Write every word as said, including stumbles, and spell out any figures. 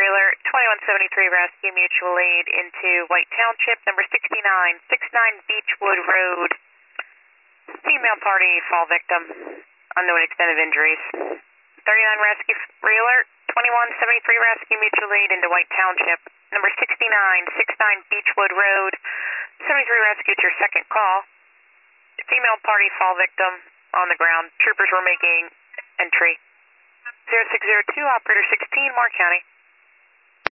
Alert, twenty-one seventy-three Rescue Mutual Aid into White Township, number sixty-nine, sixty-nine Beechwood Road. Female party fall victim, unknown extent of injuries. thirty-nine Rescue Alert, twenty-one seventy-three Rescue Mutual Aid into White Township, number sixty-nine, sixty-nine Beechwood Road. seventy-three Rescue, it's your second call. Female party fall victim on the ground. Troopers were making entry. zero six zero two, operator sixteen, Moore County.